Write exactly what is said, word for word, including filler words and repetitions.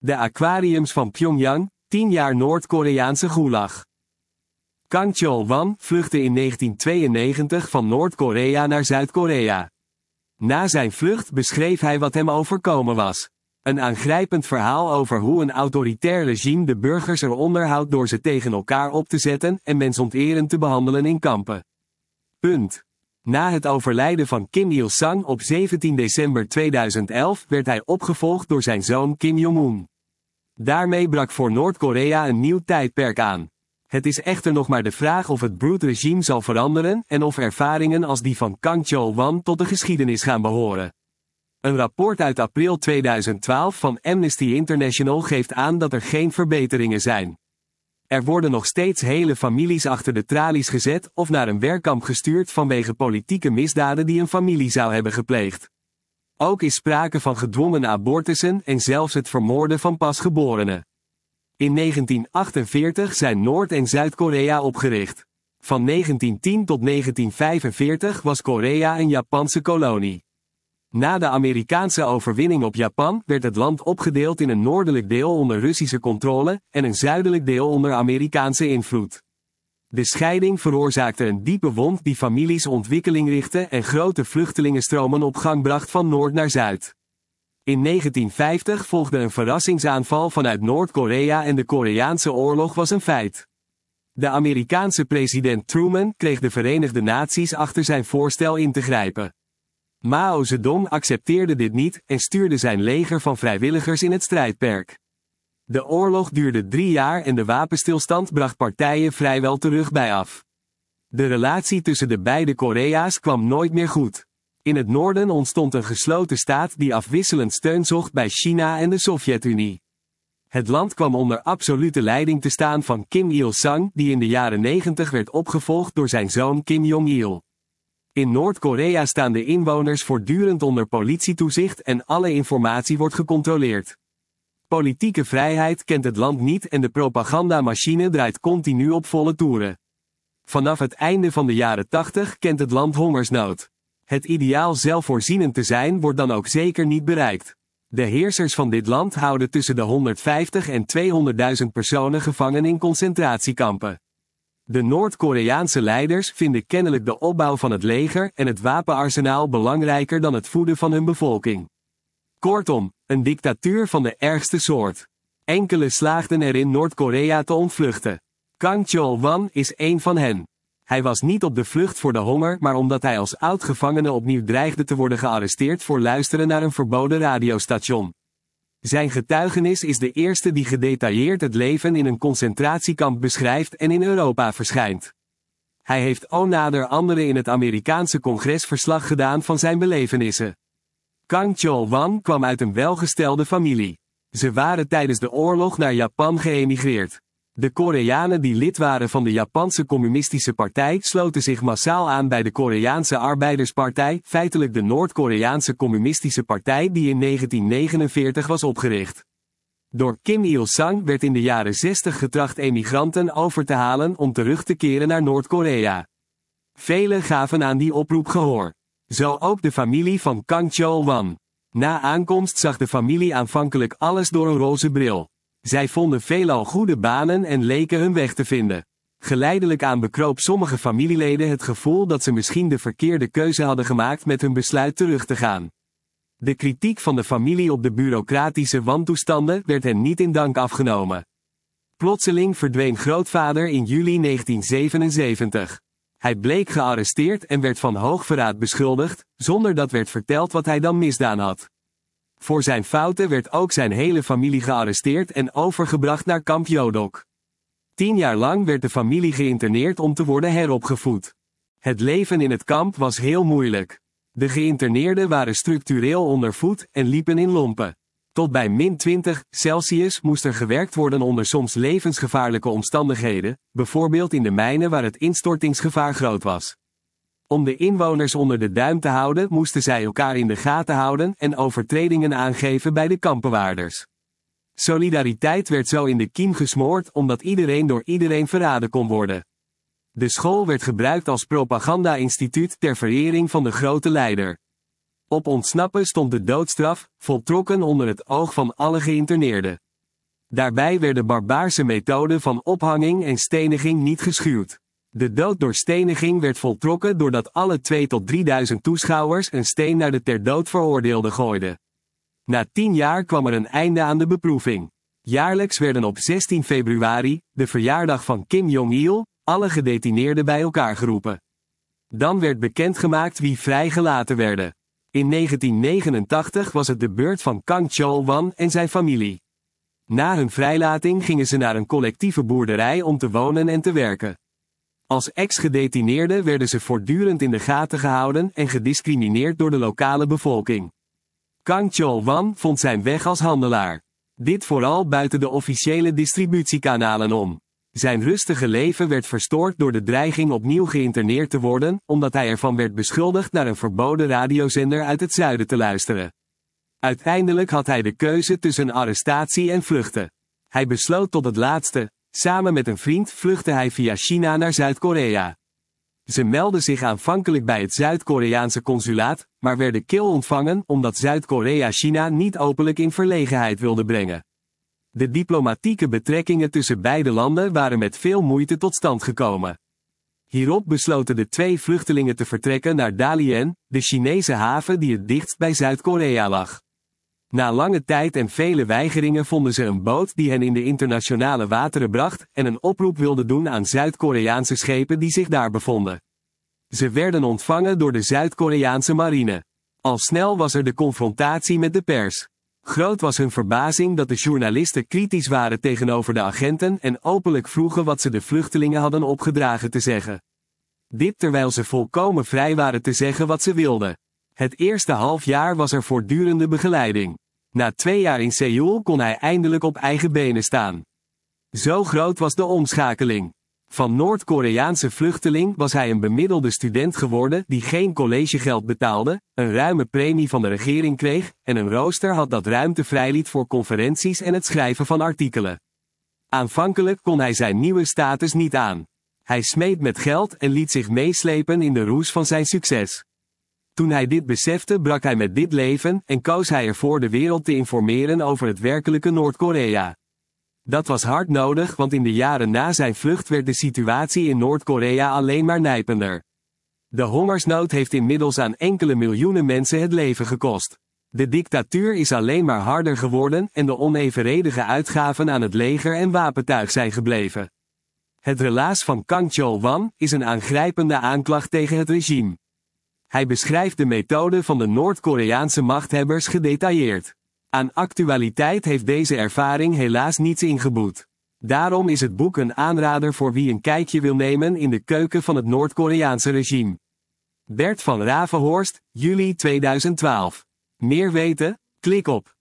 De aquariums van Pyongyang, tien jaar Noord-Koreaanse gulag. Kang Chol-wan vluchtte in negentien tweeënnegentig van Noord-Korea naar Zuid-Korea. Na zijn vlucht beschreef hij wat hem overkomen was. Een aangrijpend verhaal over hoe een autoritair regime de burgers eronder houdt door ze tegen elkaar op te zetten en mensonterend te behandelen in kampen. Punt. Na het overlijden van Kim Il-sung op zeventien december tweeduizend elf werd hij opgevolgd door zijn zoon Kim Jong-un. Daarmee brak voor Noord-Korea een nieuw tijdperk aan. Het is echter nog maar de vraag of het broedregime zal veranderen en of ervaringen als die van Kang Chol-wan tot de geschiedenis gaan behoren. Een rapport uit april tweeduizend twaalf van Amnesty International geeft aan dat er geen verbeteringen zijn. Er worden nog steeds hele families achter de tralies gezet of naar een werkkamp gestuurd vanwege politieke misdaden die een familie zou hebben gepleegd. Ook is sprake van gedwongen abortussen en zelfs het vermoorden van pasgeborenen. In negentien achtenveertig zijn Noord- en Zuid-Korea opgericht. Van negentien tien tot negentien vijfenveertig was Korea een Japanse kolonie. Na de Amerikaanse overwinning op Japan werd het land opgedeeld in een noordelijk deel onder Russische controle en een zuidelijk deel onder Amerikaanse invloed. De scheiding veroorzaakte een diepe wond die families ontwikkeling richtte en grote vluchtelingenstromen op gang bracht van noord naar zuid. In negentien vijftig volgde een verrassingsaanval vanuit Noord-Korea en de Koreaanse oorlog was een feit. De Amerikaanse president Truman kreeg de Verenigde Naties achter zijn voorstel in te grijpen. Mao Zedong accepteerde dit niet en stuurde zijn leger van vrijwilligers in het strijdperk. De oorlog duurde drie jaar en de wapenstilstand bracht partijen vrijwel terug bij af. De relatie tussen de beide Korea's kwam nooit meer goed. In het noorden ontstond een gesloten staat die afwisselend steun zocht bij China en de Sovjet-Unie. Het land kwam onder absolute leiding te staan van Kim Il-sung, die in de jaren negentig werd opgevolgd door zijn zoon Kim Jong-il. In Noord-Korea staan de inwoners voortdurend onder politietoezicht en alle informatie wordt gecontroleerd. Politieke vrijheid kent het land niet en de propagandamachine draait continu op volle toeren. Vanaf het einde van de jaren tachtig kent het land hongersnood. Het ideaal zelfvoorzienend te zijn wordt dan ook zeker niet bereikt. De heersers van dit land houden tussen de honderdvijftig en tweehonderdduizend personen gevangen in concentratiekampen. De Noord-Koreaanse leiders vinden kennelijk de opbouw van het leger en het wapenarsenaal belangrijker dan het voeden van hun bevolking. Kortom, een dictatuur van de ergste soort. Enkele slaagden erin Noord-Korea te ontvluchten. Kang Chol-wan is één van hen. Hij was niet op de vlucht voor de honger, maar omdat hij als oud-gevangene opnieuw dreigde te worden gearresteerd voor luisteren naar een verboden radiostation. Zijn getuigenis is de eerste die gedetailleerd het leven in een concentratiekamp beschrijft en in Europa verschijnt. Hij heeft onder andere in het Amerikaanse congres verslag gedaan van zijn belevenissen. Kang Chol-wan kwam uit een welgestelde familie. Ze waren tijdens de oorlog naar Japan geëmigreerd. De Koreanen die lid waren van de Japanse Communistische Partij sloten zich massaal aan bij de Koreaanse Arbeiderspartij, feitelijk de Noord-Koreaanse Communistische Partij die in negentien negenenveertig was opgericht. Door Kim Il-sung werd in de jaren zestig getracht emigranten over te halen om terug te keren naar Noord-Korea. Velen gaven aan die oproep gehoor. Zo ook de familie van Kang Chol-wan. Na aankomst zag de familie aanvankelijk alles door een roze bril. Zij vonden veelal goede banen en leken hun weg te vinden. Geleidelijk aan bekroop sommige familieleden het gevoel dat ze misschien de verkeerde keuze hadden gemaakt met hun besluit terug te gaan. De kritiek van de familie op de bureaucratische wantoestanden werd hen niet in dank afgenomen. Plotseling verdween grootvader in juli negentien zevenenzeventig. Hij bleek gearresteerd en werd van hoogverraad beschuldigd, zonder dat werd verteld wat hij dan misdaan had. Voor zijn fouten werd ook zijn hele familie gearresteerd en overgebracht naar kamp Jodok. Tien jaar lang werd de familie geïnterneerd om te worden heropgevoed. Het leven in het kamp was heel moeilijk. De geïnterneerden waren structureel ondervoed en liepen in lompen. Tot bij min twintig Celsius moest er gewerkt worden onder soms levensgevaarlijke omstandigheden, bijvoorbeeld in de mijnen waar het instortingsgevaar groot was. Om de inwoners onder de duim te houden moesten zij elkaar in de gaten houden en overtredingen aangeven bij de kampbewaarders. Solidariteit werd zo in de kiem gesmoord omdat iedereen door iedereen verraden kon worden. De school werd gebruikt als propaganda-instituut ter verering van de grote leider. Op ontsnappen stond de doodstraf, voltrokken onder het oog van alle geïnterneerden. Daarbij werden barbaarse methoden van ophanging en steniging niet geschuwd. De dood door steniging werd voltrokken doordat alle twee tot drieduizend toeschouwers een steen naar de ter dood veroordeelde gooiden. Na tien jaar kwam er een einde aan de beproeving. Jaarlijks werden op zestien februari, de verjaardag van Kim Jong-il, alle gedetineerden bij elkaar geroepen. Dan werd bekendgemaakt wie vrijgelaten werden. In negentien negenentachtig was het de beurt van Kang Chol-wan en zijn familie. Na hun vrijlating gingen ze naar een collectieve boerderij om te wonen en te werken. Als ex-gedetineerden werden ze voortdurend in de gaten gehouden en gediscrimineerd door de lokale bevolking. Kang Chol-wan vond zijn weg als handelaar. Dit vooral buiten de officiële distributiekanalen om. Zijn rustige leven werd verstoord door de dreiging opnieuw geïnterneerd te worden, omdat hij ervan werd beschuldigd naar een verboden radiozender uit het zuiden te luisteren. Uiteindelijk had hij de keuze tussen arrestatie en vluchten. Hij besloot tot het laatste. Samen met een vriend vluchtte hij via China naar Zuid-Korea. Ze meldden zich aanvankelijk bij het Zuid-Koreaanse consulaat, maar werden kil ontvangen omdat Zuid-Korea China niet openlijk in verlegenheid wilde brengen. De diplomatieke betrekkingen tussen beide landen waren met veel moeite tot stand gekomen. Hierop besloten de twee vluchtelingen te vertrekken naar Dalian, de Chinese haven die het dichtst bij Zuid-Korea lag. Na lange tijd en vele weigeringen vonden ze een boot die hen in de internationale wateren bracht en een oproep wilde doen aan Zuid-Koreaanse schepen die zich daar bevonden. Ze werden ontvangen door de Zuid-Koreaanse marine. Al snel was er de confrontatie met de pers. Groot was hun verbazing dat de journalisten kritisch waren tegenover de agenten en openlijk vroegen wat ze de vluchtelingen hadden opgedragen te zeggen. Dit terwijl ze volkomen vrij waren te zeggen wat ze wilden. Het eerste half jaar was er voortdurende begeleiding. Na twee jaar in Seoul kon hij eindelijk op eigen benen staan. Zo groot was de omschakeling. Van Noord-Koreaanse vluchteling was hij een bemiddelde student geworden die geen collegegeld betaalde, een ruime premie van de regering kreeg en een rooster had dat ruimte vrijliet voor conferenties en het schrijven van artikelen. Aanvankelijk kon hij zijn nieuwe status niet aan. Hij smeet met geld en liet zich meeslepen in de roes van zijn succes. Toen hij dit besefte brak hij met dit leven en koos hij ervoor de wereld te informeren over het werkelijke Noord-Korea. Dat was hard nodig want in de jaren na zijn vlucht werd de situatie in Noord-Korea alleen maar nijpender. De hongersnood heeft inmiddels aan enkele miljoenen mensen het leven gekost. De dictatuur is alleen maar harder geworden en de onevenredige uitgaven aan het leger en wapentuig zijn gebleven. Het relaas van Kang Chol-wan is een aangrijpende aanklacht tegen het regime. Hij beschrijft de methode van de Noord-Koreaanse machthebbers gedetailleerd. Aan actualiteit heeft deze ervaring helaas niets ingeboet. Daarom is het boek een aanrader voor wie een kijkje wil nemen in de keuken van het Noord-Koreaanse regime. Bert van Ravenhorst, juli tweeduizend twaalf. Meer weten? Klik op